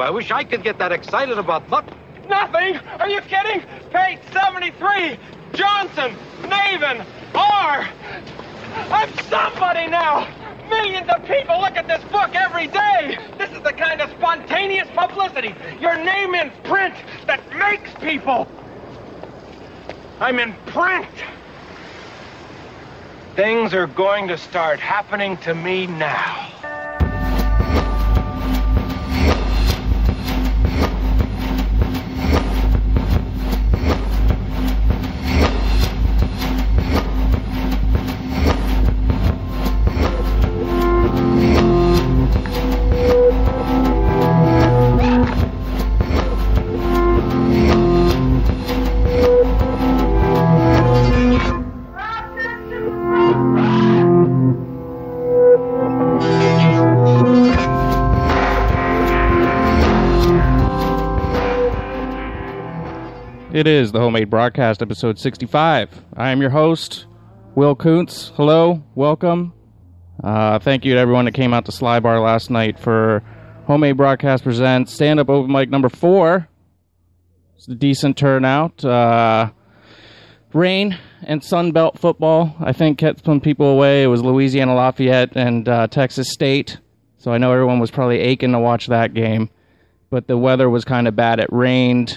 Well, I wish I could get that excited about Nothing? Are you kidding? Page 73, Johnson, Navin, R. I'm somebody now. Millions of people look at this book every day. This is the kind of spontaneous publicity, your name in print, that makes people. I'm in print. Things are going to start happening to me now. It is the Homemade Broadcast, episode 65. I am your host, Will Kuntz. Hello, welcome. Thank you to everyone that came out to Sly Bar last night for Homemade Broadcast Presents Stand-Up Open Mic number 4. It's a decent turnout. Rain and Sunbelt football, I think, kept some people away. It was Louisiana Lafayette and Texas State, so I know everyone was probably aching to watch that game. But the weather was kind of bad. It rained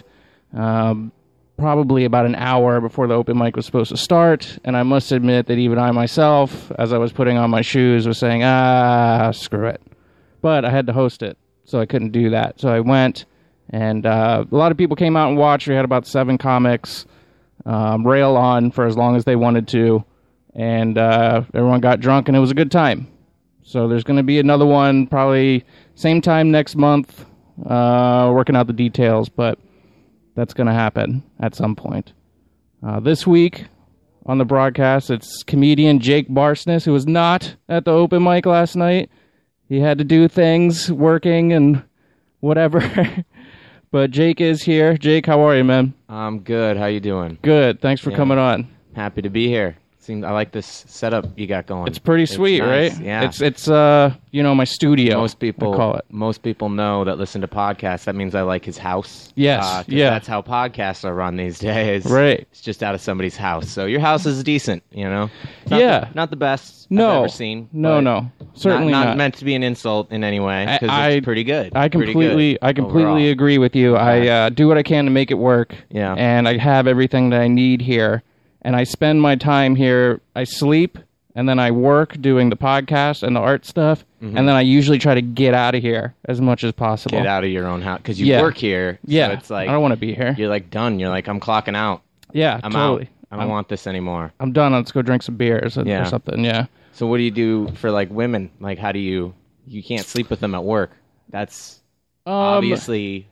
probably about an hour before the open mic was supposed to start, and I must admit that even I myself, as I was putting on my shoes, was saying, screw it. But I had to host it, so I couldn't do that. So I went, and a lot of people came out and watched. We had about 7 comics rail on for as long as they wanted to, and everyone got drunk, and it was a good time. So there's going to be another one probably same time next month, working out the details, but that's going to happen at some point. This week on the broadcast, it's comedian Jake Barsness, who was not at the open mic last night. He had to do things, working and whatever. But Jake is here. Jake, how are you, man? I'm good. How you doing? Good. Thanks for coming on. Happy to be here. I like this setup you got going. It's pretty sweet, nice. right? Yeah. It's my studio. Most people I call it. Most people know that listen to podcasts. That means I like his house. Yes. Yeah. That's how podcasts are run these days. Right. It's just out of somebody's house. So your house is decent, you know? Not the best I've ever seen. No. Certainly not meant to be an insult in any way, because it's pretty good. I completely agree with you. I do what I can to make it work. Yeah. And I have everything that I need here. And I spend my time here. I sleep, and then I work doing the podcast and the art stuff, and then I usually try to get out of here as much as possible. Get out of your own house, because you work here. Yeah, so it's like, I don't want to be here. You're like done. You're like, I'm clocking out. Yeah, I'm totally. out. I don't want this anymore. I'm done. Let's go drink some beers or something. Yeah. So what do you do for like women? Like, how do you can't sleep with them at work? That's obviously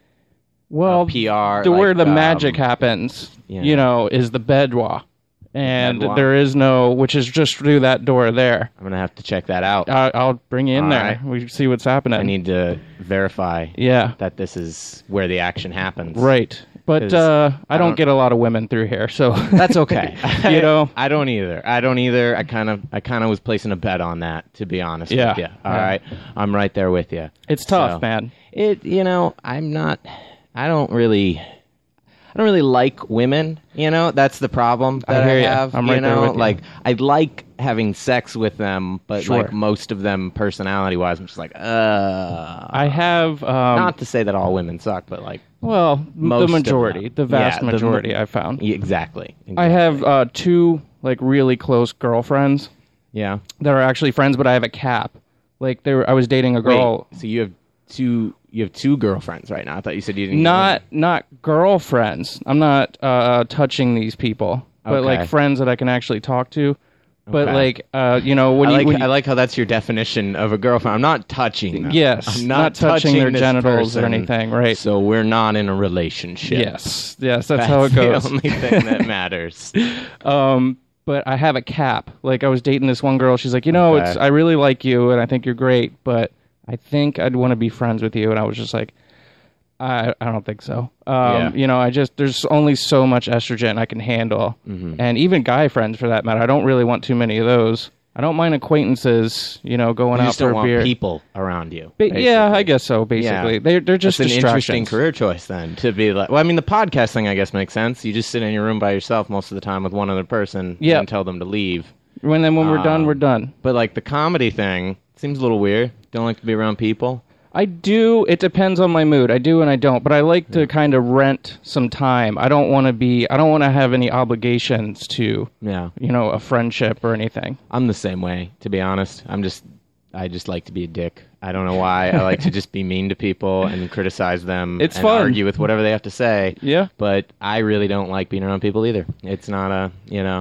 PR. Where the magic happens, is the boudoir. And there is no, which is just through that door there. I'm going to have to check that out. I'll bring you in there. Right. We see what's happening. I need to verify that this is where the action happens. Right. But I don't get a lot of women through here, so that's okay. I don't either. I kind of was placing a bet on that, to be honest with you. All right. I'm right there with you. It's tough, man. I don't really like women, that's the problem that I have. I'm right there with you. Like, I like having sex with them, but like most of them personality-wise, I'm just like, I have... not to say that all women suck, but like... Well, the majority, the vast majority I've found. Exactly. I have 2 like really close girlfriends. Yeah. That are actually friends, but I have a cap. Like, I was dating a girl... Wait, so you have 2 girlfriends right now. I thought you said you didn't. Not girlfriends. I'm not touching these people, but like friends that I can actually talk to. But like I like how that's your definition of a girlfriend. I'm not touching them. Yes, I'm not touching their genitals person, or anything. Right. So we're not in a relationship. Yes, that's how it goes. The only thing that matters. But I have a cap. Like, I was dating this one girl. She's like, I really like you, and I think you're great, but I think I'd want to be friends with you. And I was just like, I don't think so. There's only so much estrogen I can handle. Mm-hmm. And even guy friends, for that matter. I don't really want too many of those. I don't mind acquaintances, going out just for don't a beer. Want people around you. Yeah, I guess so. Basically, they're just That's an distractions. interesting career choice then to be like. Well, I mean, the podcast thing I guess makes sense. You just sit in your room by yourself most of the time with one other person and tell them to leave. When we're done, we're done. But like the comedy thing seems a little weird. Don't like to be around people. I do. It depends on my mood. I do and I don't. But I like to kind of rent some time. I don't want to have any obligations to, a friendship or anything. I'm the same way, to be honest. I just like to be a dick. I don't know why. I like to just be mean to people and criticize them. It's and fun. Argue with whatever they have to say. Yeah. But I really don't like being around people either. It's not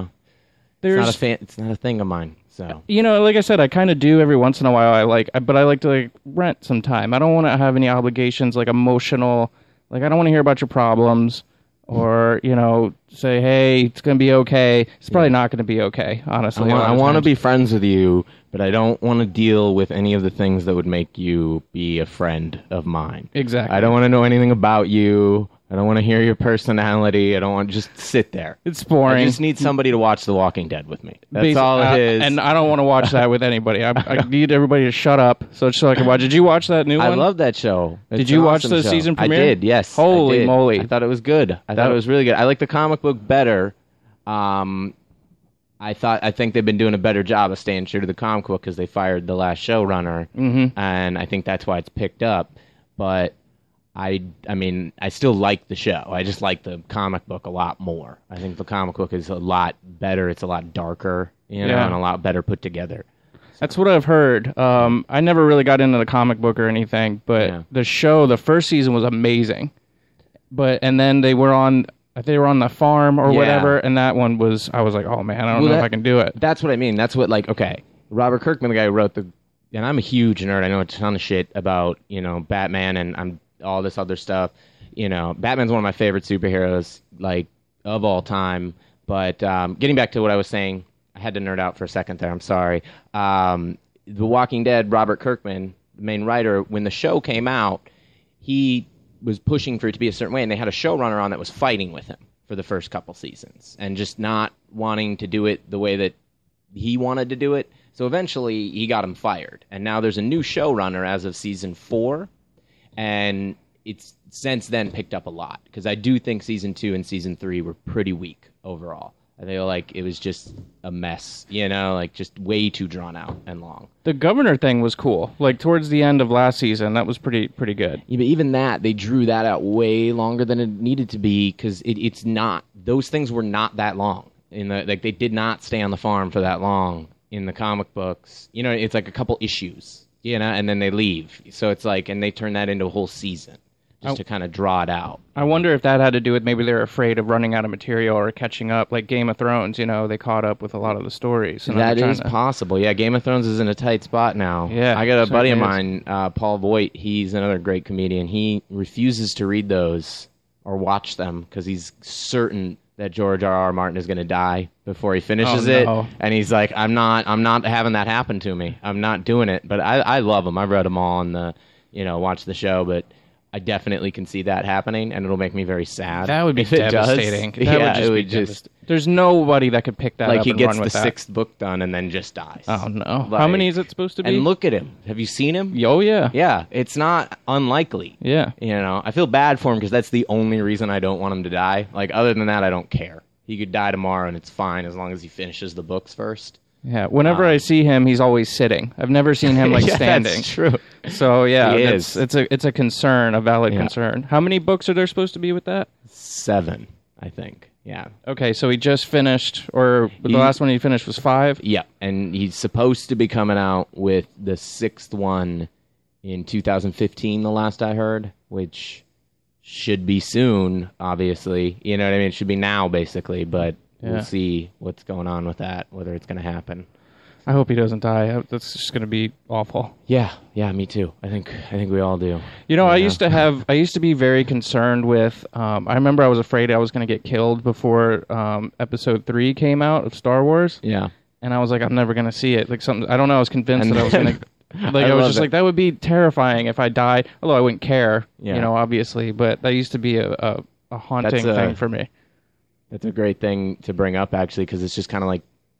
it's not a thing of mine. So like I said, I kind of do every once in a while. But I like to rent some time. I don't want to have any obligations, like emotional. Like I don't want to hear about your problems, or say, hey, it's gonna be okay. It's probably not gonna be okay. Honestly, I want to be friends with you, but I don't want to deal with any of the things that would make you be a friend of mine. Exactly. I don't want to know anything about you. I don't want to hear your personality. I don't want to just sit there. It's boring. I just need somebody to watch The Walking Dead with me. That's all it is. And I don't want to watch that with anybody. I need everybody to shut up so I can watch. Did you watch that new one? I love that show. Did you watch the season premiere? I did, yes. Holy moly. I thought it was good. I thought it was really good. I like the comic book better. I think they've been doing a better job of staying true to the comic book because they fired the last showrunner. Mm-hmm. And I think that's why it's picked up. But I mean, I still like the show. I just like the comic book a lot more. I think the comic book is a lot better. It's a lot darker, and a lot better put together. That's what I've heard. I never really got into the comic book or anything, but the show, the first season was amazing. And then they were on the farm or whatever, and that one was, I was like, oh man, I don't know if I can do it. That's what I mean. That's what, Robert Kirkman, the guy who wrote and I'm a huge nerd. I know a ton of shit about, Batman and all this other stuff. Batman's one of my favorite superheroes, of all time. But getting back to what I was saying, I had to nerd out for a second there. I'm sorry. The Walking Dead, Robert Kirkman, the main writer, when the show came out, he was pushing for it to be a certain way, and they had a showrunner on that was fighting with him for the first couple seasons and just not wanting to do it the way that he wanted to do it. So eventually, he got him fired. And now there's a new showrunner as of season 4. And it's since then picked up a lot because I do think season 2 and season 3 were pretty weak overall. I feel like it was just a mess, just way too drawn out and long. The governor thing was cool. Towards the end of last season, that was pretty good. Yeah, but even that, they drew that out way longer than it needed to be because it's not. Those things were not that long. They did not stay on the farm for that long in the comic books. It's like a couple issues. And then they leave. So it's and they turn that into a whole season just to kind of draw it out. I wonder if that had to do with maybe they're afraid of running out of material or catching up. Like Game of Thrones, they caught up with a lot of the stories. And that is possible. Yeah, Game of Thrones is in a tight spot now. Yeah, I got a buddy of mine, Paul Voigt. He's another great comedian. He refuses to read those or watch them because he's certain that George R.R. Martin is going to die before he finishes it, and he's like, I'm not having that happen to me. I'm not doing it. But I love them. I've read them all and watch the show, but I definitely can see that happening, and it'll make me very sad. That would be devastating. That would just be there's nobody that could pick that up and run with that. He gets the 6th book done and then just dies. Oh no! How many is it supposed to be? And look at him. Have you seen him? Oh yeah. Yeah, it's not unlikely. Yeah. I feel bad for him because that's the only reason I don't want him to die. Other than that, I don't care. He could die tomorrow and it's fine as long as he finishes the books first. Yeah, whenever I see him, he's always sitting. I've never seen him standing. That's true. So yeah, it's a concern, a valid concern. How many books are there supposed to be with that? 7, I think. Yeah. Okay, so he just finished, or the last one he finished was 5? Yeah, and he's supposed to be coming out with the 6th one in 2015, the last I heard, which should be soon, obviously. You know what I mean? It should be now, basically, but we'll see what's going on with that, whether it's going to happen. I hope he doesn't die. That's just going to be awful. Yeah, me too. I think we all do. I used to be very concerned with. I remember I was afraid I was going to get killed before Episode 3 came out of Star Wars. Yeah, and I was like, I'm never going to see it. I don't know. I was convinced that I was going to. I was just like, that would be terrifying if I died. Although I wouldn't care, obviously. But that used to be a haunting thing for me. That's a great thing to bring up, actually, because it's just kind of like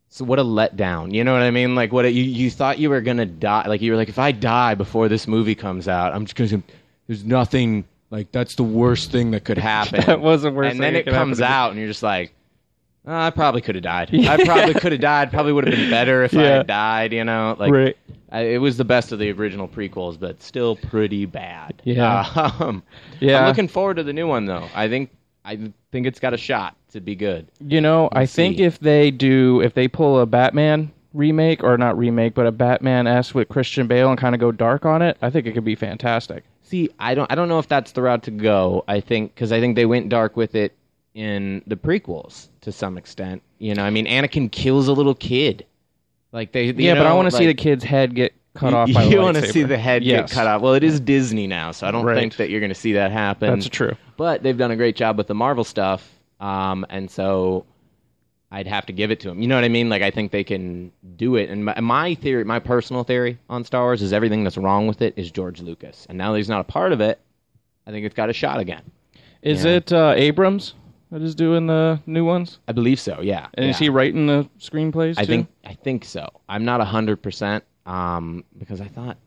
So what a letdown. You know what I mean? Like, you thought you were going to die. Like, you were like, if I die before this movie comes out, I'm just going to, there's nothing, like, that's the worst thing that could happen. That was the worst and thing then that it could comes happen to me. out, and you're just like, I probably could have died. I probably could have died. Probably would have been better if I Yeah. had died, you know? Like, Right. it was the best of the original prequels, but still pretty bad. Yeah. I'm looking forward to the new one, though. I think it's got a shot to be good. You know, I think see. if they pull a Batman remake, or not remake, but a Batman-esque with Christian Bale and kind of go dark on it, I think it could be fantastic. See, I don't know if that's the route to go. I think they went dark with it in the prequels to some extent. You know, I mean, Anakin kills a little kid. Like but I want to see the kid's head get cut off by a You want to lightsaber. see the head Yes. get cut off. Well, it is Disney now, so I don't Right. think that you're going to see that happen. That's true. But they've done a great job with the Marvel stuff, and so I'd have to give it to them. You know what I mean? Like, I think they can do it. And my theory, my personal theory on Star Wars is everything that's wrong with it is George Lucas. And now that he's not a part of it, I think it's got a shot again. Is Yeah. it Abrams that is doing the new ones? I believe so, yeah. And is Yeah. he writing the screenplays too? I think so. I'm not 100% because I thought,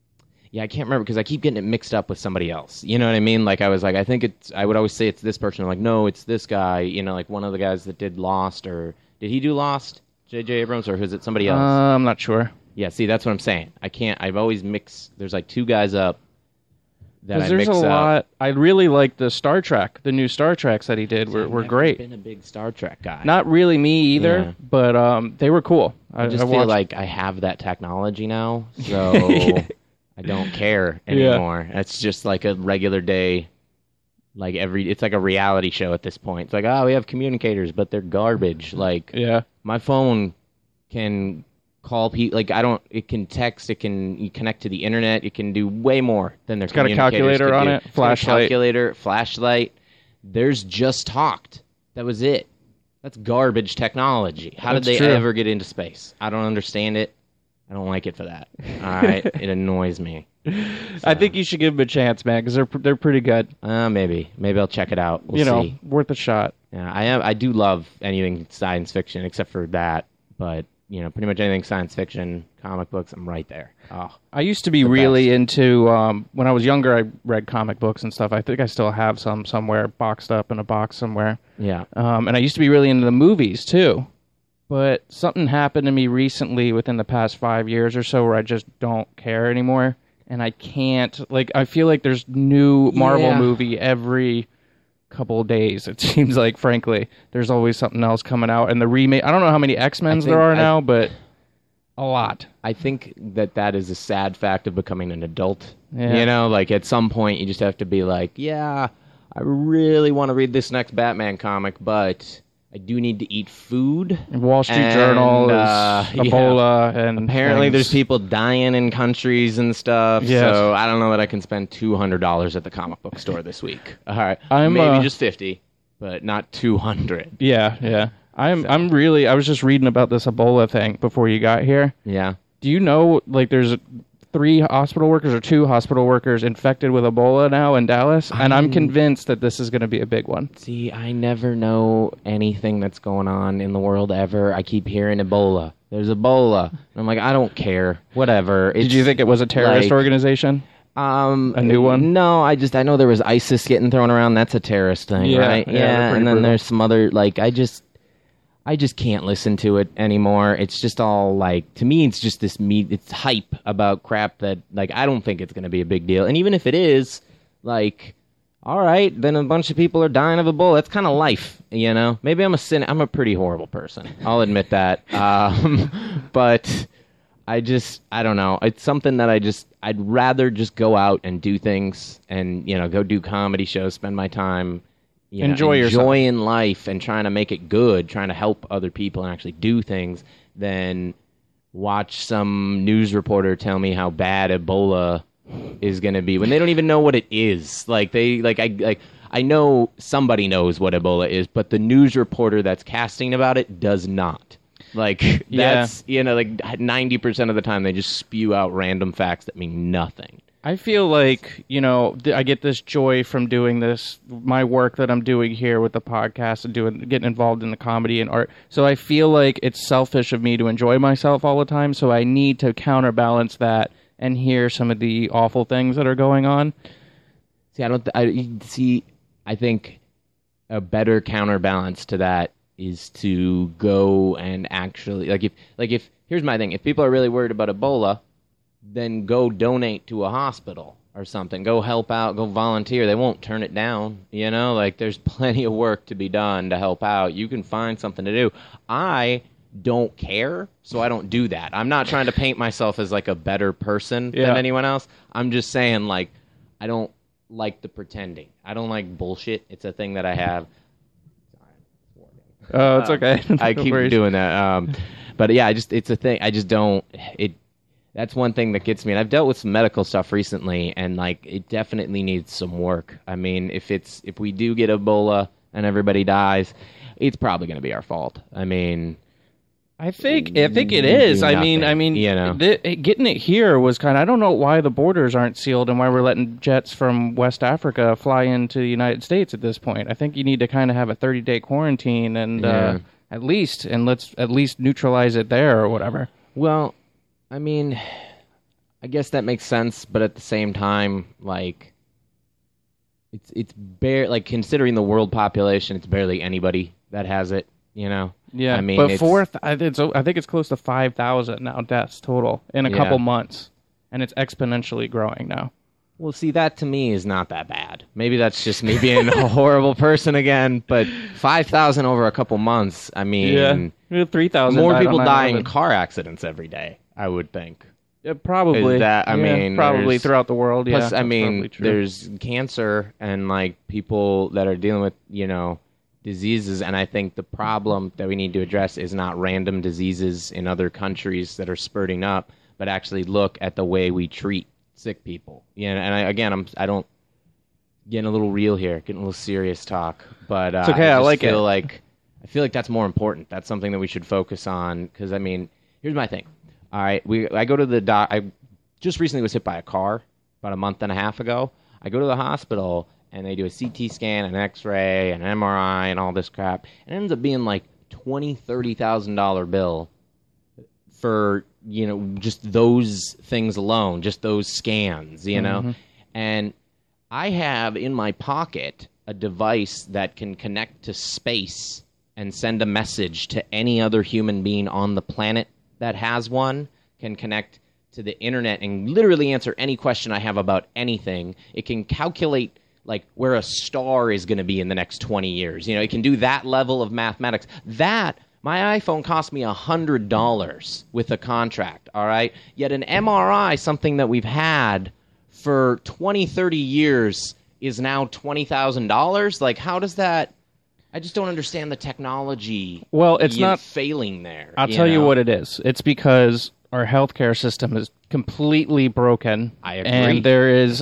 I can't remember because I keep getting it mixed up with somebody else. You know what I mean? Like, I was like, I would always say it's this person. I'm like, no, it's this guy. You know, like one of the guys that did Lost, or did he do Lost? J.J. Abrams, or is it somebody else? I'm not sure. Yeah, see, that's what I'm saying. I've always mixed. There's like two guys up that I Because there's mix a up. lot. I really like the Star Trek. The new Star Treks that he did I've were never great. been a big Star Trek guy. Not really me either, Yeah. but they were cool. I just feel watched- like I have that technology now, so I don't care anymore. It's just like a regular day, like it's like a reality show at this point. It's like, oh, we have communicators, but they're garbage. Like, yeah. my phone can call people. Like, it can text, you connect to the internet, it can do way more than their It's got a communicators calculator could on do. it, It's got a flashlight. calculator, flashlight. There's Just Talked. That was it. That's garbage technology. How did That's they true. ever get into space? I don't understand it. I don't like it for that. All right, it annoys me. I think you should give them a chance, man, because they're pretty good. Maybe I'll check it out. We'll you know, see. worth a shot. Yeah, I do love anything science fiction except for that, but you know, pretty much anything science fiction, comic books, I'm right there. Oh, I used to be really into, when I was younger, I read comic books and stuff. I think I still have some somewhere, boxed up in a box somewhere. yeah. And I used to be really into the movies, too. But something happened to me recently within the past 5 years or so where I just don't care anymore. And I can't, I feel like there's new Marvel Yeah. movie every couple of days. It seems like, frankly, there's always something else coming out. And the remake, I don't know how many X-Men's there are now, but a lot. I think that is a sad fact of becoming an adult. Yeah. You know, like at some point you just have to be like, yeah, I really want to read this next Batman comic, but I do need to eat food. Wall Street And, Journal is yeah. Ebola, and Apparently, things. there's people dying in countries and stuff. Yes. So I don't know that I can spend $200 at the comic book store this week. All right, I'm, maybe just 50, but not 200. Yeah. I was just reading about this Ebola thing before you got here. Yeah. Do you know, there's 3 hospital workers or 2 hospital workers infected with Ebola now in Dallas? And I'm convinced that this is going to be a big one. See, I never know anything that's going on in the world ever. I keep hearing Ebola. There's Ebola. And I'm like, I don't care. Whatever. Did you think it was a terrorist like- organization? A new one? No, I know there was ISIS getting thrown around. That's a terrorist thing, Yeah, right? yeah, they're pretty and then brutal. there's some other, I just can't listen to it anymore. It's just all to me, it's just it's hype about crap that, I don't think it's going to be a big deal. And even if it is, all right, then a bunch of people are dying of Ebola. That's kind of life, you know? Maybe I'm a pretty horrible person. I'll admit that. But I don't know. It's something that I'd rather just go out and do things and, go do comedy shows, spend my time, Enjoy yourself. enjoying life and trying to make it good, trying to help other people and actually do things, than watch some news reporter tell me how bad Ebola is going to be when they don't even know what it is. I know somebody knows what Ebola is, but the news reporter that's casting about it does not. That's 90% of the time they just spew out random facts that mean nothing. I feel like, I get this joy from doing this, my work that I'm doing here with the podcast and getting involved in the comedy and art. So I feel like it's selfish of me to enjoy myself all the time. So I need to counterbalance that and hear some of the awful things that are going on. I think a better counterbalance to that is to go and actually, if here's my thing. If people are really worried about Ebola, then go donate to a hospital or something. Go help out, go volunteer. They won't turn it down, there's plenty of work to be done to help out. You can find something to do. I don't care, so I don't do that. I'm not trying to paint myself as like a better person than anyone else. I'm just saying, like, I don't like the pretending. I don't like bullshit. It's a thing that I have. Oh, it's okay. I keep doing that. But yeah, it's a thing. I just don't. That's one thing that gets me. And I've dealt with some medical stuff recently, and like it definitely needs some work. I mean, if we do get Ebola and everybody dies, it's probably going to be our fault. I mean, I think it is. I mean, getting it here was kind of. I don't know why the borders aren't sealed and why we're letting jets from West Africa fly into the United States at this point. I think you need to kind of have a 30-day quarantine and let's at least neutralize it there or whatever. Well, I mean, I guess that makes sense, but at the same time, like, it's bare. Like, considering the world population, it's barely anybody that has it. Yeah, I mean, but I think it's close to 5,000 now deaths total in a couple months, and it's exponentially growing now. Well, see, that to me is not that bad. Maybe that's just me being a horrible person again, but 5,000 over a couple months. I mean, 3,000. More people die in car accidents every day, I would think. Yeah, probably. Probably throughout the world. Plus, I mean, there's cancer and like people that are dealing with diseases, and I think the problem that we need to address is not random diseases in other countries that are spurting up, but actually look at the way we treat sick people. And I don't getting a little real here, getting a little serious talk, but it's okay. I feel like that's more important. That's something that we should focus on, because I mean, here's my thing. All right, I go to the doc. I just recently was hit by a car about a month and a half ago. I go to the hospital, and they do a CT scan, an X-ray, an MRI, and all this crap. And it ends up being like $20,000-$30,000 bill for just those things alone, just those scans, Mm-hmm. And I have in my pocket a device that can connect to space and send a message to any other human being on the planet that has one, can connect to the internet and literally answer any question I have about anything. It can calculate like where a star is going to be in the next 20 years. It can do that level of mathematics. That, my iPhone cost me $100 with a contract, all right? Yet an MRI, something that we've had for 20, 30 years, is now $20,000? Like, how does that... I just don't understand the technology. Well, it's not failing there. I'll tell you what it is. It's because our healthcare system is completely broken. I agree. And there is...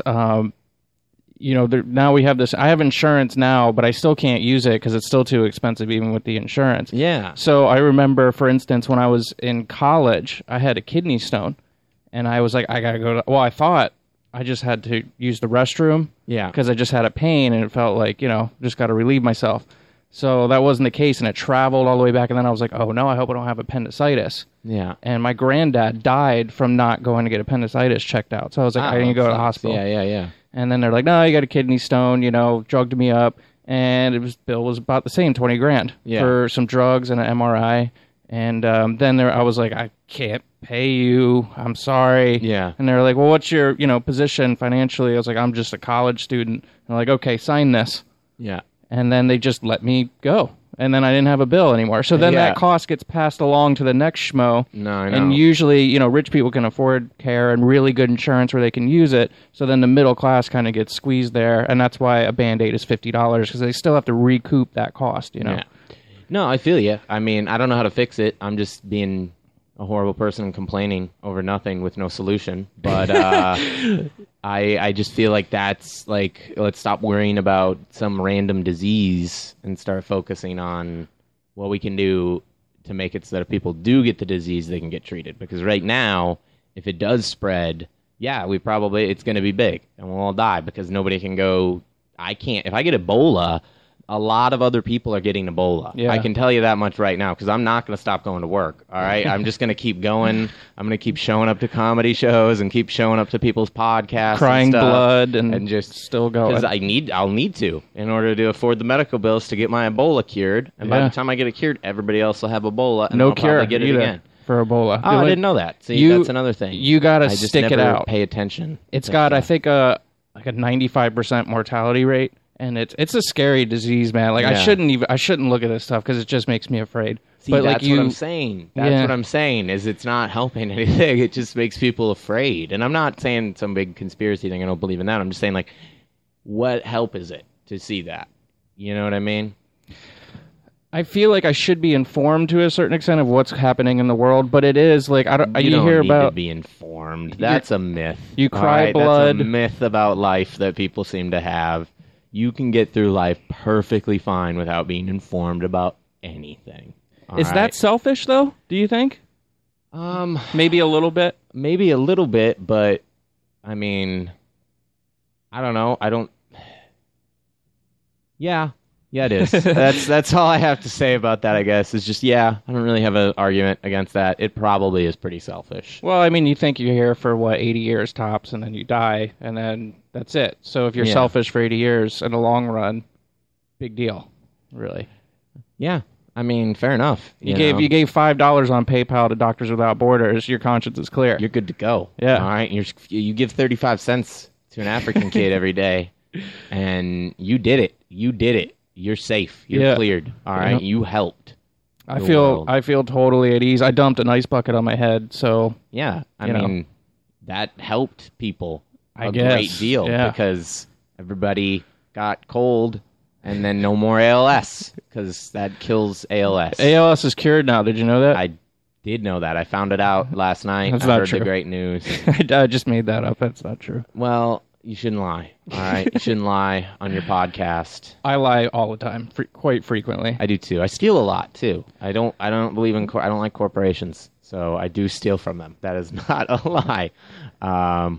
now we have this. I have insurance now, but I still can't use it because it's still too expensive, even with the insurance. Yeah. So I remember, for instance, when I was in college, I had a kidney stone, and I was like, I gotta go. I thought I just had to use the restroom. Yeah. Because I just had a pain, and it felt like just got to relieve myself. So that wasn't the case, and it traveled all the way back, and then I was like, oh no, I hope I don't have appendicitis. Yeah. And my granddad died from not going to get appendicitis checked out. So I was like, I didn't go to the hospital. Yeah. And then they're like, no, you got a kidney stone, drugged me up. And bill was about the same, $20,000 for some drugs and an MRI. And then I was like, I can't pay you. I'm sorry. Yeah. And they're like, well, what's your, position financially? I was like, I'm just a college student. And they're like, okay, sign this. Yeah. And then they just let me go. And then I didn't have a bill anymore. So then that cost gets passed along to the next schmo. No, I know. And usually, rich people can afford care and really good insurance where they can use it. So then the middle class kind of gets squeezed there. And that's why a Band-Aid is $50, because they still have to recoup that cost, Yeah. No, I feel you. I mean, I don't know how to fix it. I'm just being a horrible person and complaining over nothing with no solution. But I just feel like that's like, let's stop worrying about some random disease and start focusing on what we can do to make it so that if people do get the disease, they can get treated. Because right now, if it does spread, yeah, it's going to be big, and we'll all die because nobody can go. I can't. If I get Ebola, a lot of other people are getting Ebola. Yeah. I can tell you that much right now because I'm not going to stop going to work. All right, I'm just going to keep going. I'm going to keep showing up to comedy shows and keep showing up to people's podcasts, Crying and stuff, blood and just still going. because I'll need to in order to afford the medical bills to get my Ebola cured. And by Yeah. the time I get it cured, everybody else will have Ebola, and no I'll cure probably get it either again. for Ebola. Oh, I didn't know that. See, that's another thing. You got to I just stick it never out. Pay attention. It's got, I think, like a 95% mortality rate, and it's a scary disease, man. Like Yeah. I shouldn't look at this stuff because it just makes me afraid. See, but that's like what I'm saying. That's Yeah. what I'm saying. Is it's not helping anything. It just makes people afraid. And I'm not saying some big conspiracy thing. I don't believe in that. I'm just saying, like, what help is it to see that? You know what I mean? I feel like I should be informed to a certain extent of what's happening in the world, but it is like You you don't hear need about to be informed. That's a myth. you all cry right? blood. That's a myth about life that people seem to have. You can get through life perfectly fine without being informed about anything. All Is right? that selfish though? Do you think? Maybe a little bit. Maybe a little bit, but I mean, I don't know. I don't. Yeah, it is. That's all I have to say about that. I guess is just I don't really have an argument against that. It probably is pretty selfish. Well, I mean, you think you're here for 80 years tops, and then you die, and then that's it. So if you're Yeah. selfish for 80 years in the long run, big deal, really. Yeah, I mean, fair enough. You gave $5 on PayPal to Doctors Without Borders. Your conscience is clear. You're good to go. Yeah. All right. You give 35 cents to an African kid every day, and you did it. You're safe. You're cleared. All right. Yeah. You helped. I the feel world. I feel totally at ease. I dumped an ice bucket on my head, so Yeah. I You know. mean, that helped people I a guess, great deal yeah. because everybody got cold and then no more ALS because that kills ALS. ALS is cured now. Did you know that? I did know that. I found it out last night. That's I not heard true. the great news. I just made that up. That's not true. Well, you shouldn't lie. All right. You shouldn't lie on your podcast. I lie all the time, quite frequently. I do too. I steal a lot too. I don't believe in. I don't like corporations, so I do steal from them. That is not a lie. I'm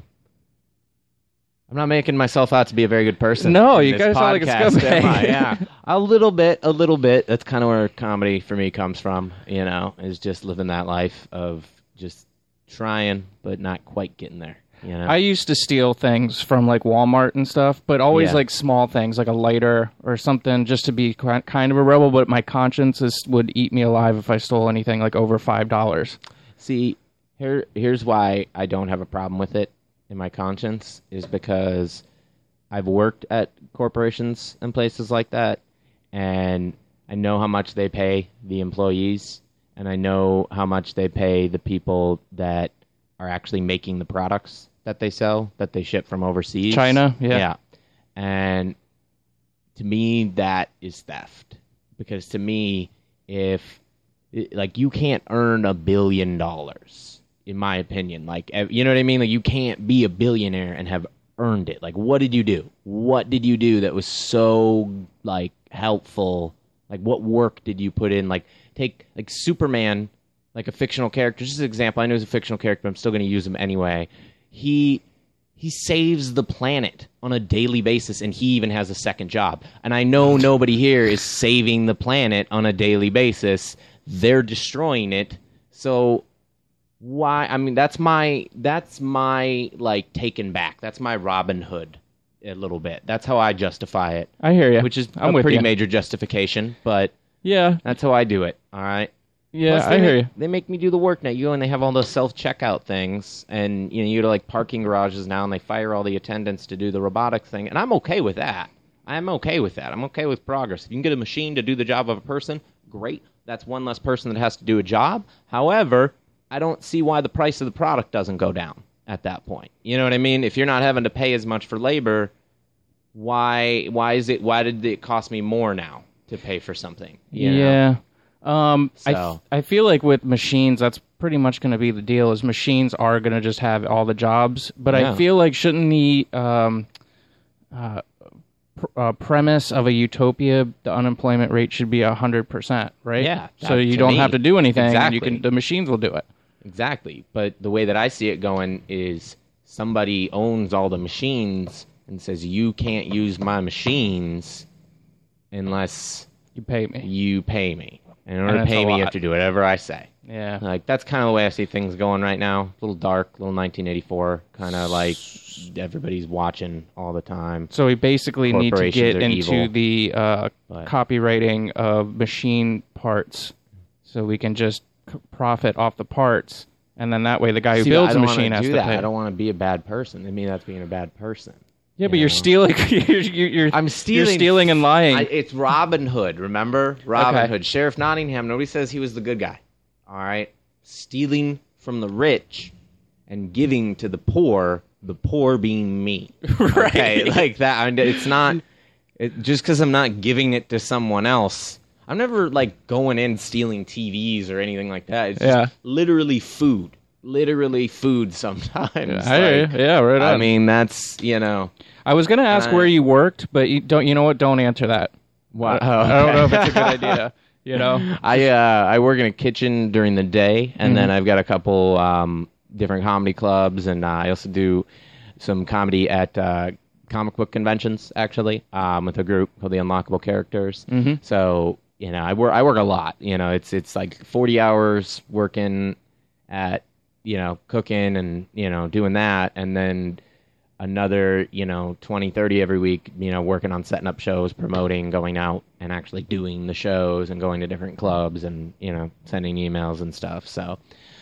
not making myself out to be a very good person. No, in you this guys sound like a podcast, scumbag. am I? Yeah, a little bit. That's kind of where comedy for me comes from. You know, is just living that life of just trying but not quite getting there. You know, I used to steal things from like Walmart and stuff, but always Yeah. like small things, like a lighter or something, just to be kind of a rebel. But my conscience would eat me alive if I stole anything like over $5. See, here's why I don't have a problem with it in my conscience is because I've worked at corporations and places like that, and I know how much they pay the employees, and I know how much they pay the people that are actually making the products that they sell, that they ship from overseas. China, yeah. And to me, that is theft. Because to me, you can't earn $1 billion, in my opinion. Like, you know what I mean? Like, you can't be a billionaire and have earned it. Like, what did you do? What did you do that was so, like, helpful? Like, what work did you put in? Like, take, like, Superman, like a fictional character. Just as an example, I know he's a fictional character, but I'm still going to use him anyway. He saves the planet on a daily basis, and he even has a second job. And I know nobody here is saving the planet on a daily basis. They're destroying it. So why? I mean, that's my like taken back. That's my Robin Hood a little bit. That's how I justify it. I hear you. Which is I'm a with pretty you. major justification, but Yeah, that's how I do it. All right. yeah, Plus, I hear you. They make me do the work now. And they have all those self-checkout things, and you go to like parking garages now, and they fire all the attendants to do the robotic thing, and I'm okay with that. I'm okay with that. I'm okay with progress. If you can get a machine to do the job of a person, great. That's one less person that has to do a job. However, I don't see why the price of the product doesn't go down at that point. You know what I mean? If you're not having to pay as much for labor, why did it cost me more now to pay for something? You know? Yeah. So- I feel like with machines, that's pretty much going to be the deal. Is machines are going to just have all the jobs, but Yeah. I feel like shouldn't the premise of a utopia, the unemployment rate should be 100%, right? Yeah, So that- you to don't me. have to do anything. And Exactly. the machines will do it. Exactly. But the way that I see it going is somebody owns all the machines and says you can't use my machines unless You pay me. you pay me. And in order to that's pay a me, you lot. have to do whatever I say. Yeah. Like, that's kind of the way I see things going right now. A little dark, a little 1984, kind of like everybody's watching all the time. So we basically need to Corporations get are into evil. the But- copywriting of machine parts, so we can just profit off the parts, and then that way the guy who See, builds I a don't machine wanna has do to that. pay. I don't want to be a bad person. To me, that's being a bad person. Yeah, but you you're know? stealing. You're I'm stealing. You're stealing and lying. It's Robin Hood, remember? Robin Okay. Hood. Sheriff Nottingham, nobody says he was the good guy. All right? Stealing from the rich and giving to the poor being me. Right. Okay? Like that. And it's not... just because I'm not giving it to someone else... I'm never, like, going in stealing TVs or anything like that. It's just literally food. Literally food sometimes. Yeah, right on. I mean, that's, you know... I was going to ask where you worked, but you don't. You know what? Don't answer that. Wow. I don't know if it's a good idea. You know. I work in a kitchen during the day, and then I've got a couple different comedy clubs, and I also do some comedy at comic book conventions, actually, with a group called the Unlockable Characters. Mm-hmm. So, you know, I work a lot. You know, it's like 40 hours working at, you know, cooking and, you know, doing that, and then another, you know, 20, 30 every week, you know, working on setting up shows, promoting, going out and actually doing the shows and going to different clubs and, you know, sending emails and stuff. So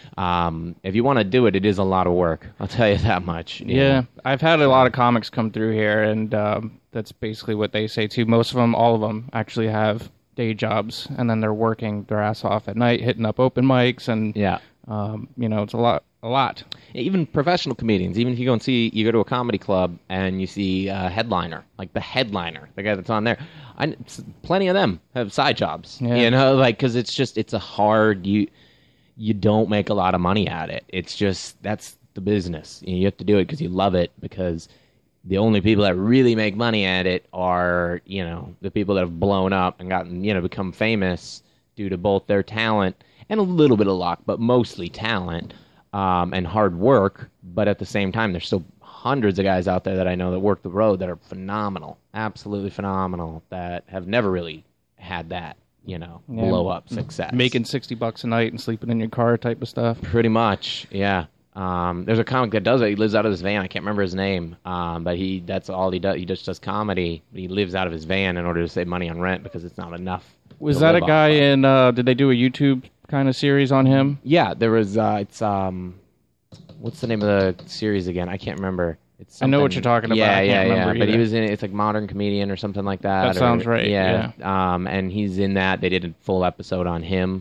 if you want to do it, it is a lot of work. I'll tell you that much. you Yeah, know. I've had a lot of comics come through here, and that's basically what they say too. Most of them, all of them, actually have day jobs, and then they're working their ass off at night, hitting up open mics, and Yeah. you know, it's a lot. Even professional comedians, even if you go to a comedy club and you see a headliner, like the headliner, the guy that's on there, plenty of them have side jobs, Yeah. you know, like, because it's a hard, you don't make a lot of money at it. It's just, that's the business. You have to do it because you love it, because the only people that really make money at it are, you know, the people that have blown up and gotten, you know, become famous due to both their talent and a little bit of luck, but mostly talent. And hard work, but at the same time, there's still hundreds of guys out there that I know that work the road that are phenomenal, absolutely phenomenal, that have never really had that, you know, blow up success. Making $60 a night and sleeping in your car type of stuff. Pretty much, yeah. There's a comic that does it. He lives out of his van. I can't remember his name, but that's all he does. He just does comedy. But he lives out of his van in order to save money on rent because it's not enough. Was to that a live off guy of. in? Did they do a YouTube kind of series on him? Yeah, there was. It's what's the name of the series again? I can't remember. It's I know what something- you're talking about. Yeah, I can't remember But he either. was in. It's like Modern Comedian or something like that. That sounds right, And he's in that. They did a full episode on him.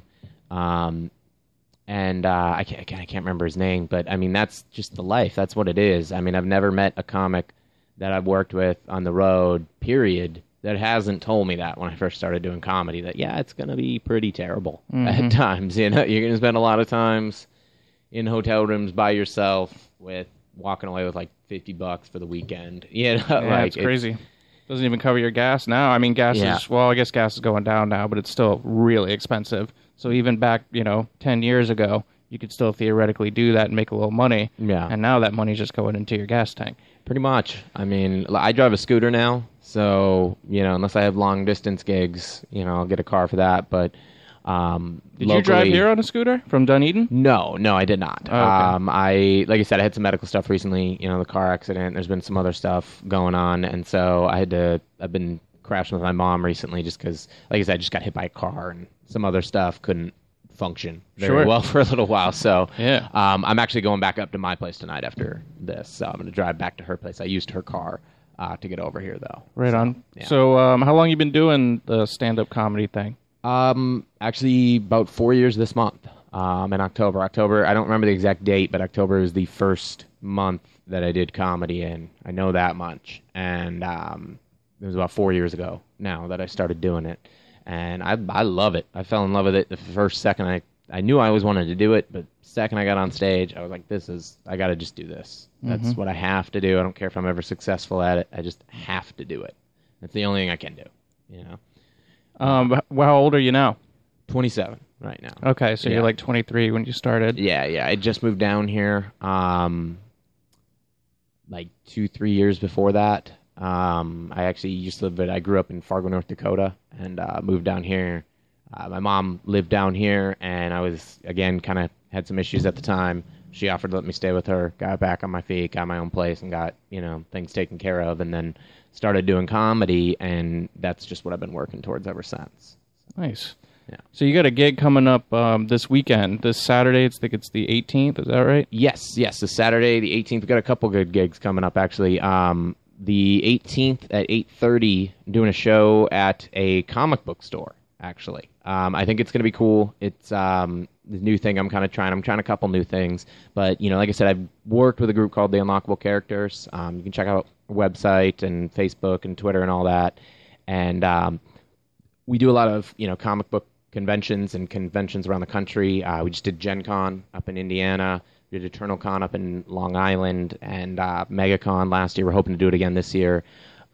And I can't remember his name, but I mean that's just the life. That's what it is. I mean, I've never met a comic that I've worked with on the road, period, that hasn't told me that when I first started doing comedy, that yeah, it's gonna be pretty terrible at times. You know, you're gonna spend a lot of times in hotel rooms by yourself, with walking away with like $50 for the weekend. You know, Yeah, like it's crazy. Doesn't even cover your gas now. I mean, gas Yeah. is, well, I guess gas is going down now, but it's still really expensive. So even back, 10 years ago, you could still theoretically do that and make a little money. Yeah. And now that money's just going into your gas tank. Pretty much. I mean, I drive a scooter now, so, unless I have long distance gigs, I'll get a car for that. But Did you drive here on a scooter from Dunedin? No, I did not. Oh, okay. Like I said, I had some medical stuff recently, the car accident. There's been some other stuff going on, and so I've been crashing with my mom recently just because, like I said, I just got hit by a car and some other stuff couldn't function very Sure. well for a little while. So Yeah. I'm actually going back up to my place tonight after this. So I'm going to drive back to her place. I used her car to get over here, though. Right on. yeah. So how long you been doing the stand-up comedy thing? Actually, about 4 years this month. In October. I don't remember the exact date, but October is the first month that I did comedy in. I know that much. And it was about 4 years ago now that I started doing it. And I love it. I fell in love with it the first second. I knew I always wanted to do it, but second I got on stage, I was like, I got to just do this. That's what I have to do. I don't care if I'm ever successful at it. I just have to do it. That's the only thing I can do, How old are you now? 27 right now. Okay, so Yeah. you're like 23 when you started. Yeah. I just moved down here. like 2-3 years before that. I actually used to live, but I grew up in Fargo, North Dakota, and moved down here. My mom lived down here, and I was, again, kind of had some issues at the time. She offered to let me stay with her, got back on my feet, got my own place, and got, things taken care of, and then started doing comedy, and that's just what I've been working towards ever since. Nice. Yeah. So you got a gig coming up this weekend, this Saturday. I think it's the 18th. Is that right? Yes. This Saturday, the 18th. We've got a couple good gigs coming up, actually. The 18th at 8:30, doing a show at a comic book store, actually. I think it's going to be cool. It's the new thing I'm kind of trying. I'm trying a couple new things. But, like I said, I've worked with a group called The Unlockable Characters. You can check out our website and Facebook and Twitter and all that. And we do a lot of, comic book conventions and conventions around the country. We just did Gen Con up in Indiana. We did Eternal Con up in Long Island, and MegaCon last year. We're hoping to do it again this year.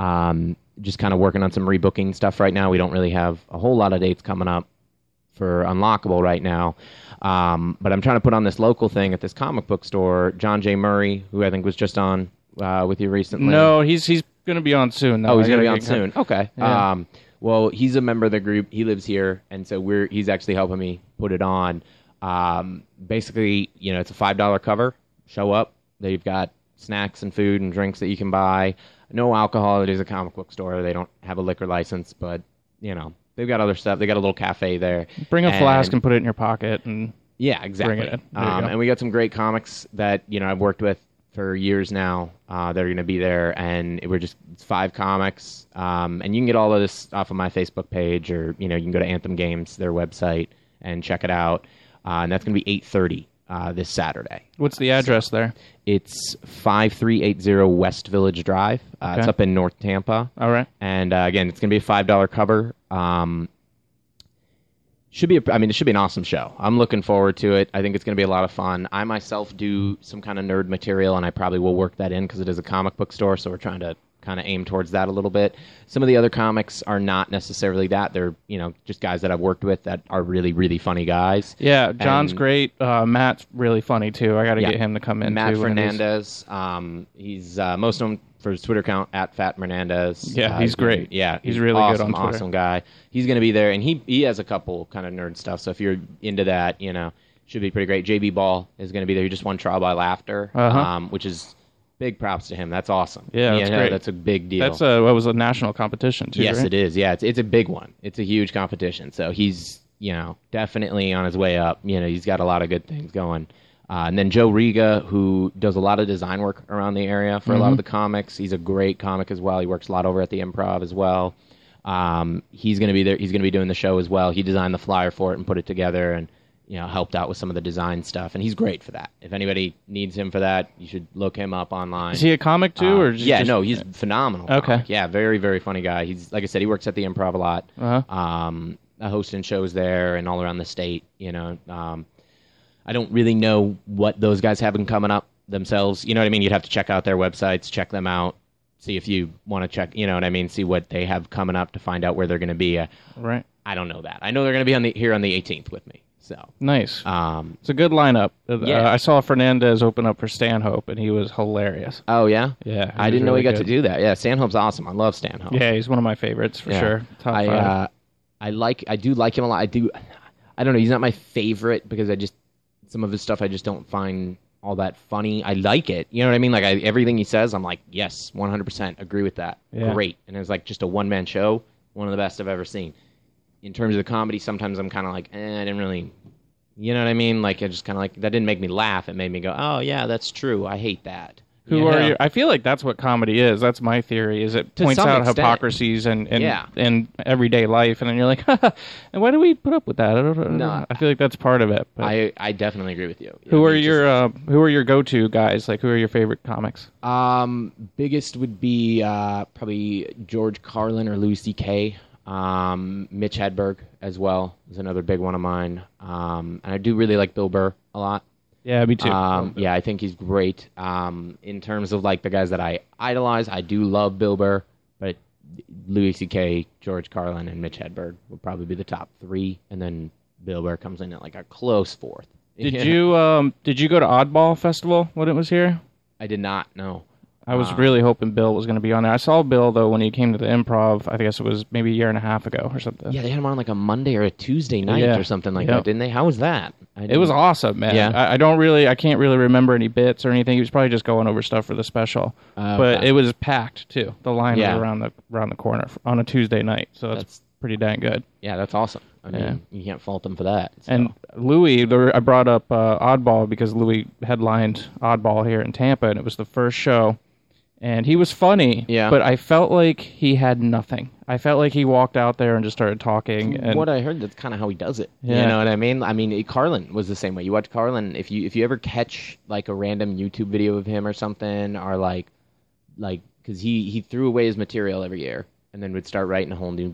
Just kind of working on some rebooking stuff right now. We don't really have a whole lot of dates coming up for Unlockable right now. But I'm trying to put on this local thing at this comic book store. John J. Murray, who I think was just on with you recently. No, he's going to be on soon. Oh, he's going to be on soon. Okay. Yeah. Well, he's a member of the group. He lives here, and so he's actually helping me put it on. Basically, it's a $5 cover. Show up. They've got snacks and food and drinks that you can buy. No alcohol. It is a comic book store. They don't have a liquor license, but, they've got other stuff. They got a little cafe there. Bring a flask and put it in your pocket. And yeah, exactly. Bring it in. And we got some great comics that, I've worked with for years now. They're going to be there, and it's 5 comics. And you can get all of this off of my Facebook page, or, you can go to Anthem Games, their website, and check it out. And that's going to be 8:30 this Saturday. What's the address there? It's 5380 West Village Drive. It's up in North Tampa. All right. And again, it's going to be a $5 cover. It should be an awesome show. I'm looking forward to it. I think it's going to be a lot of fun. I myself do some kind of nerd material, and I probably will work that in because it is a comic book store, so we're trying to kind of aim towards that a little bit. Some of the other comics are not necessarily that. They're, just guys that I've worked with that are really, really funny guys. Yeah, John's great. Matt's really funny, too. I got to get him to come in, Matt too. Fernandez. He's most known for his Twitter account, @FatMernandez. Yeah, he's great. Yeah, he's really awesome, good on Twitter. Awesome guy. He's going to be there, and he has a couple kind of nerd stuff, so if you're into that, should be pretty great. JB Ball is going to be there. He just won Trial by Laughter, which is big props to him. That's awesome. Yeah, that's great. That's a big deal. That's what was a national competition, too, Yes, right? it is. Yeah, it's a big one. It's a huge competition, so he's, definitely on his way up. He's got a lot of good things going. And then Joe Riga, who does a lot of design work around the area for a lot of the comics. He's a great comic as well. He works a lot over at the Improv as well. He's going to be there. He's going to be doing the show as well. He designed the flyer for it and put it together, and helped out with some of the design stuff. And he's great for that. If anybody needs him for that, you should look him up online. Is he a comic too, or he's phenomenal. Okay, comic. Yeah, very, very funny guy. He's, like I said, he works at the Improv a lot. Hosting shows there and all around the state. I don't really know what those guys have been coming up themselves. You know what I mean? You'd have to check out their websites, check them out, see if you want to check, see what they have coming up to find out where they're going to be. Right. I don't know that. I know they're going to be here on the 18th with me. So nice. It's a good lineup. I saw Fernandez open up for Stanhope, and he was hilarious. Oh, yeah? Yeah. I didn't know he got to do that. Yeah, Stanhope's awesome. I love Stanhope. Yeah, he's one of my favorites for sure. Top 5. I do like him a lot. I don't know. He's not my favorite because some of his stuff I just don't find all that funny. I like it. You know what I mean? Like everything he says, I'm like, yes, 100% agree with that. Yeah. Great. And it was like just a one-man show, one of the best I've ever seen. In terms of the comedy, sometimes I'm kind of like, I didn't really, you know what I mean? Like, I just kind of like, that didn't make me laugh. It made me go, oh, yeah, that's true. I hate that. Who are you? I feel like that's what comedy is. That's my theory. Is it points out hypocrisies and in everyday life, and then you're like, and why do we put up with that? I don't know. I feel like that's part of it. But I definitely agree with you. Who are your go-to guys? Like, who are your favorite comics? Biggest would be probably George Carlin or Louis C.K. Mitch Hedberg as well is another big one of mine. And I do really like Bill Burr a lot. Yeah, me too. Yeah, I think he's great. In terms of like the guys that I idolize, I do love Bill Burr, but Louis C.K., George Carlin, and Mitch Hedberg would probably be the top 3, and then Bill Burr comes in at like a close 4th. Did you go to Oddball Festival when it was here? I did not. No. I was really hoping Bill was going to be on there. I saw Bill, though, when he came to the Improv. I guess it was maybe a year and a half ago or something. Yeah, they had him on like a Monday or a Tuesday night or something like that, didn't they? How was that? It was awesome, man. Yeah. I can't really remember any bits or anything. He was probably just going over stuff for the special. But it was packed, too. The line was around the corner on a Tuesday night. So that's pretty dang good. Yeah, that's awesome. I mean, you can't fault him for that. So. And Louis, I brought up Oddball because Louis headlined Oddball here in Tampa, and it was the first show. And he was funny, but I felt like he had nothing. I felt like he walked out there and just started talking. And what I heard, that's kind of how he does it. Yeah. You know what I mean? I mean, Carlin was the same way. You watch Carlin, if you ever catch like a random YouTube video of him or something, or like because he threw away his material every year and then would start writing a whole new.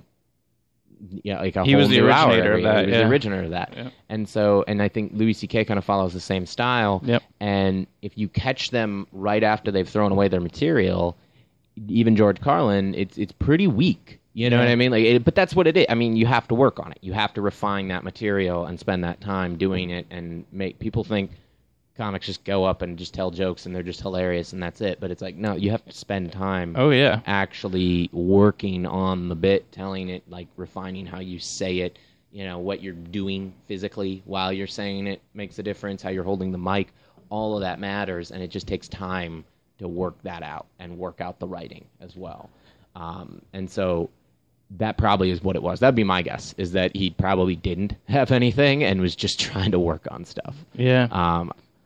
Yeah, like he was the originator of that. He was the originator of that. Yeah. And I think Louis C.K. kind of follows the same style. Yep. And if you catch them right after they've thrown away their material, even George Carlin, it's pretty weak. You know what I mean? But that's what it is. I mean, you have to work on it. You have to refine that material and spend that time doing it and make people think comics just go up and just tell jokes and they're just hilarious and that's it. But it's like, no, you have to spend time actually working on the bit, telling it, like refining how you say it, what you're doing physically while you're saying it makes a difference, how you're holding the mic, all of that matters, and it just takes time to work that out and work out the writing as well. And so that probably is what it was. That'd be my guess, is that he probably didn't have anything and was just trying to work on stuff. Yeah.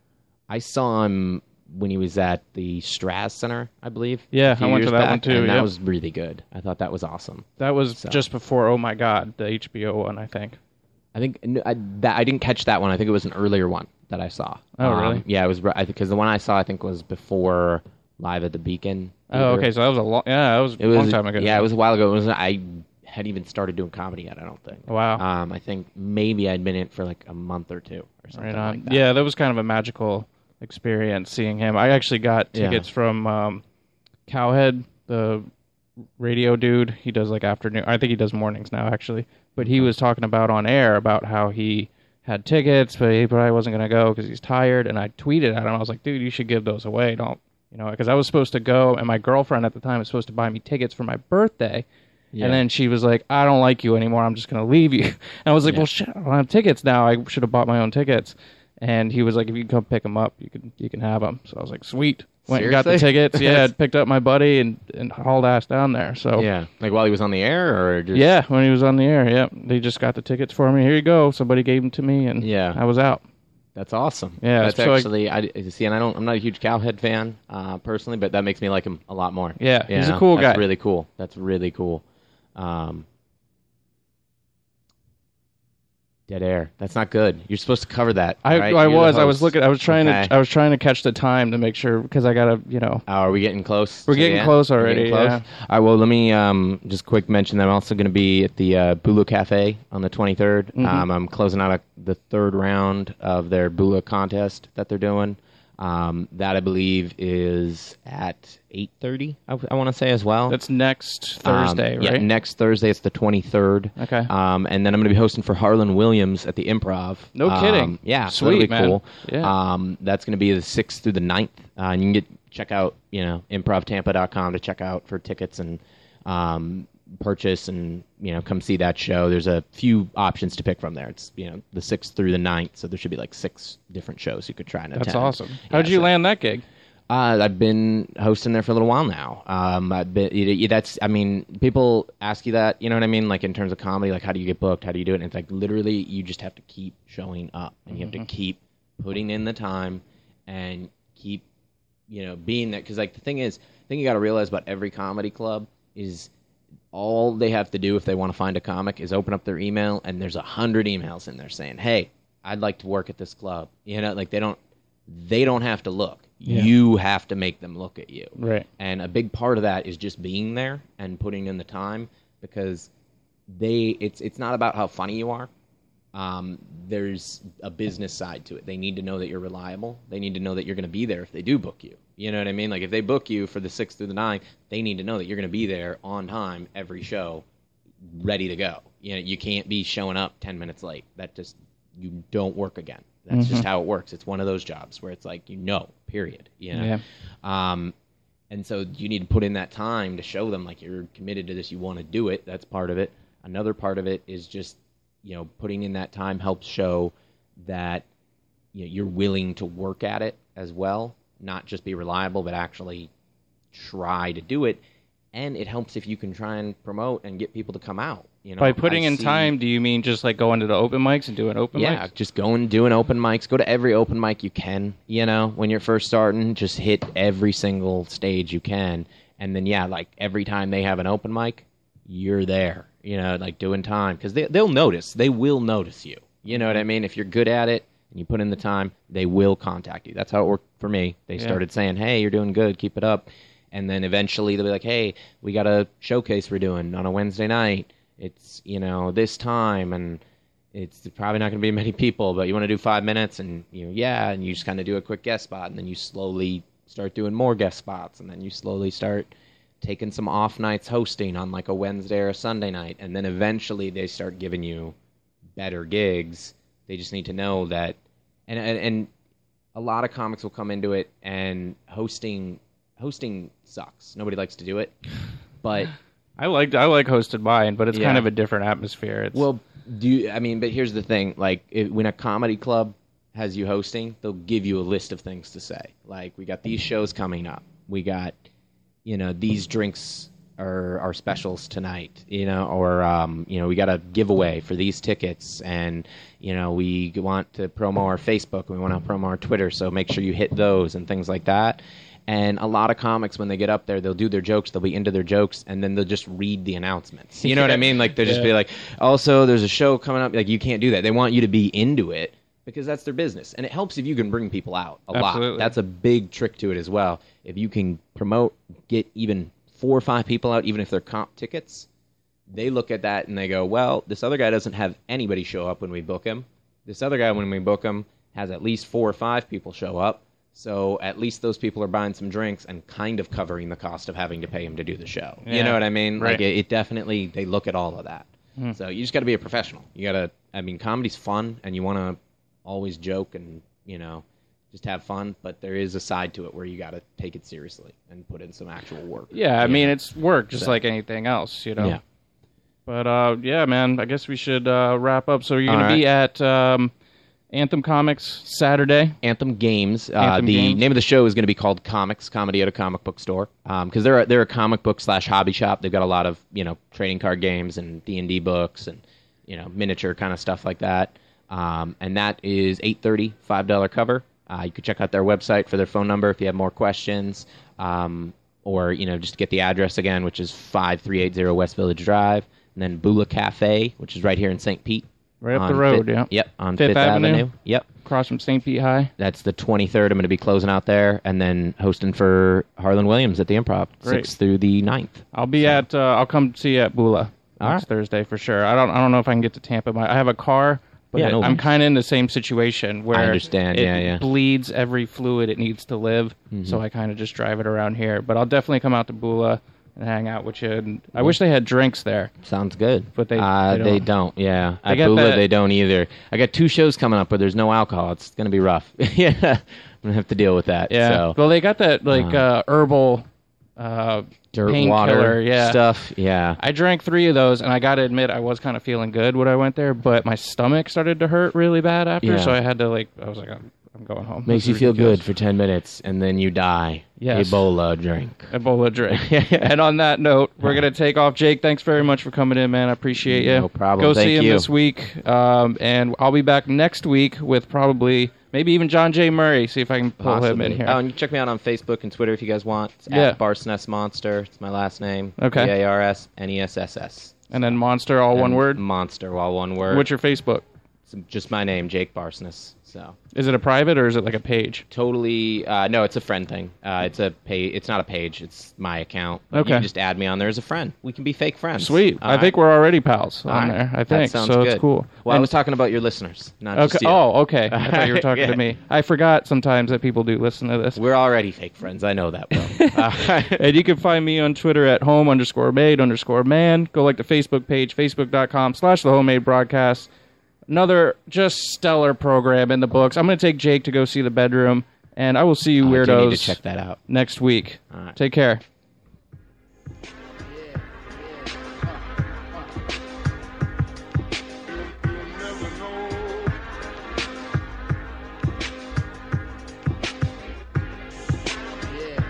I saw him when he was at the Strass Center, I believe. Yeah, I went to that one too. And that was really good. I thought that was awesome. That was just before Oh My God, the HBO one, I think. I think I didn't catch that one. I think it was an earlier one that I saw. Oh, really? Yeah, it was because the one I saw I think was before Live at the Beacon. Oh, okay. So that was a long time ago. Yeah, it was a while ago. I hadn't even started doing comedy yet, I don't think. Wow. I think maybe I'd been in it for like a month or two or something like that. Yeah, that was kind of a magical experience seeing him. I actually got tickets from Cowhead, the radio dude. He does like afternoon. I think he does mornings now, actually. But he was talking about on air about how he had tickets, but he probably wasn't going to go because he's tired. And I tweeted at him. I was like, dude, you should give those away. Don't, because I was supposed to go, and my girlfriend at the time was supposed to buy me tickets for my birthday. Yeah. And then she was like, I don't like you anymore. I'm just going to leave you. And I was like, well, shit, I don't have tickets now. I should have bought my own tickets. And he was like, if you come pick them up, you can have them. So I was like, sweet. Went and got the tickets. Yeah, picked up my buddy and hauled ass down there. So yeah, like while he was on the air, or just... Yeah, when he was on the air. Yeah, they just got the tickets for me. Here you go. Somebody gave them to me, and I was out. That's awesome. Yeah, that's actually I see, and I'm not a huge Cowhead fan personally, but that makes me like him a lot more. Yeah, he's a cool guy. That's really cool. That's really cool. Dead air. That's not good. You're supposed to cover that. Right? I was trying to catch the time to make sure because I gotta, Oh, are we getting close? We're getting close already. Close? Yeah. All right. Well, let me just quick mention that I'm also going to be at the Bula Cafe on the 23rd. Mm-hmm. I'm closing out the third round of their Bula contest that they're doing. That I believe is at 8:30. I want to say as well. That's next Thursday, right? Yeah, next Thursday. It's the 23rd. Okay. And then I'm going to be hosting for Harlan Williams at the Improv. No kidding. Yeah, sweet, man. Cool. Yeah. That's going to be the 6th through the 9th. And you can check out improvtampa.com to check out for tickets and purchase and come see that show. There's a few options to pick from there. It's the 6th through the 9th, so there should be like 6 different shows you could try and attend. That's awesome. How'd you land that gig? I've been hosting there for a little while now. People ask you that, you know what I mean? Like in terms of comedy, like how do you get booked? How do you do it? And it's like literally you just have to keep showing up and you have to keep putting in the time and keep, being there. Because like the thing you got to realize about every comedy club is all they have to do if they want to find a comic is open up their email and there's 100 emails in there saying, hey, I'd like to work at this club. Like they don't have to look. Yeah. You have to make them look at you. Right. And a big part of that is just being there and putting in the time because it's not about how funny you are. There's a business side to it. They need to know that you're reliable. They need to know that you're going to be there if they do book you. You know what I mean? Like if they book you for the 6th through the 9th, they need to know that you're going to be there on time every show, ready to go. You can't be showing up 10 minutes late. You don't work again. That's just how it works. It's one of those jobs where it's like, period. Yeah. And so you need to put in that time to show them like you're committed to this, you want to do it. That's part of it. Another part of it is just, putting in that time helps show that you're willing to work at it as well, not just be reliable, but actually try to do it. And it helps if you can try and promote and get people to come out. By putting in time, do you mean just like going to the open mics and doing open mics? Yeah, just go and doing open mics. Go to every open mic you can. When you're first starting, just hit every single stage you can. And then, like every time they have an open mic, you're there, like doing time. Because they'll notice. They will notice you. You know what I mean? If you're good at it and you put in the time, they will contact you. That's how it worked for me. They started saying, hey, you're doing good. Keep it up. And then eventually they'll be like, hey, we got a showcase we're doing on a Wednesday night. It's, this time, and it's probably not going to be many people, but you want to do 5 minutes, and, and you just kind of do a quick guest spot, and then you slowly start doing more guest spots, and then you slowly start taking some off nights hosting on, like, a Wednesday or a Sunday night, and then eventually they start giving you better gigs. They just need to know that, and a lot of comics will come into it, and hosting sucks. Nobody likes to do it, but... I like hosted mine, but it's kind of a different atmosphere. But here's the thing. Like, when a comedy club has you hosting, they'll give you a list of things to say. Like, we got these shows coming up. We got, these drinks are our specials tonight, or, we got a giveaway for these tickets. And, we want to promo our Facebook. We want to promo our Twitter. So make sure you hit those and things like that. And a lot of comics, when they get up there, they'll do their jokes, they'll be into their jokes, and then they'll just read the announcements. You know what I mean? Like, they'll just be like, also, there's a show coming up. Like, you can't do that. They want you to be into it because that's their business. And it helps if you can bring people out a lot. That's a big trick to it as well. If you can promote, get even 4 or 5 people out, even if they're comp tickets, they look at that and they go, well, this other guy doesn't have anybody show up when we book him. This other guy, when we book him, has at least 4 or 5 people show up. So at least those people are buying some drinks and kind of covering the cost of having to pay him to do the show. Yeah. You know what I mean? Right. Like, it definitely, they look at all of that. So you just got to be a professional. You got to, comedy's fun, and you want to always joke and, just have fun, but there is a side to it where you got to take it seriously and put in some actual work. Yeah, it's work just like anything else, Yeah. But, man, I guess we should wrap up. So you're going to be at... Anthem Comics Saturday. Anthem Games. The name of the show is going to be called Comics, Comedy at a Comic Book Store. Because they're a comic book / hobby shop. They've got a lot of, trading card games and D&D books and, miniature kind of stuff like that. And that is $8.30, $5 cover. You can check out their website for their phone number if you have more questions. Or, just get the address again, which is 5380 West Village Drive. And then Bula Cafe, which is right here in St. Pete. Right up the road, Yep, on Fifth Avenue. Yep. Across from St. Pete High. That's the 23rd. I'm going to be closing out there and then hosting for Harlan Williams at the Improv, 6th through the 9th. I'll be I'll come see you at Bula next Thursday for sure. I don't know if I can get to Tampa. I have a car, but I'm kind of in the same situation where I understand. It bleeds every fluid it needs to live, so I kind of just drive it around here. But I'll definitely come out to Bula and hang out with you. And I wish they had drinks there. Going good. But they don't. Yeah. At Bula, they don't either. I got 2 shows coming up where there's no alcohol. It's going to be rough. Yeah. I'm going to have to deal with that. Yeah. So. Well, they got that herbal dirt water stuff. Yeah. I drank 3 of those, and I got to admit, I was kind of feeling good when I went there, but my stomach started to hurt really bad after, so I had to, I was like, I'm going home. Makes you feel good for 10 minutes, and then you die. Yes. Ebola drink. And on that note, we're going to take off. Jake, thanks very much for coming in, man. I appreciate you. No problem. Go see him this week. And I'll be back next week with maybe even John J. Murray, see if I can pull him in here. Oh, and you can check me out on Facebook and Twitter if you guys want. It's at Barsness Monster. It's my last name. Okay. BARSNESSS. And then Monster, all one word? Monster, all one word. What's your Facebook? It's just my name, Jake Barsness. So. Is it a private or is it like a page? Totally. No, it's a friend thing. It's not a page. It's my account. Okay. You can just add me on there as a friend. We can be fake friends. Sweet. I think we're already pals on there. I think. That sounds so. Good. It's cool. Well, I was talking about your listeners, not just you. Oh, okay. I thought you were talking to me. I forgot sometimes that people do listen to this. We're already fake friends. I know that, bro. And you can find me on Twitter at home_made_man. Go like the Facebook page, facebook.com/thehomemade broadcast. Another just stellar program in the books. I'm going to take Jake to go see The Bedroom, And I will see you I do need weirdos to check that out. next week. All right. Take care.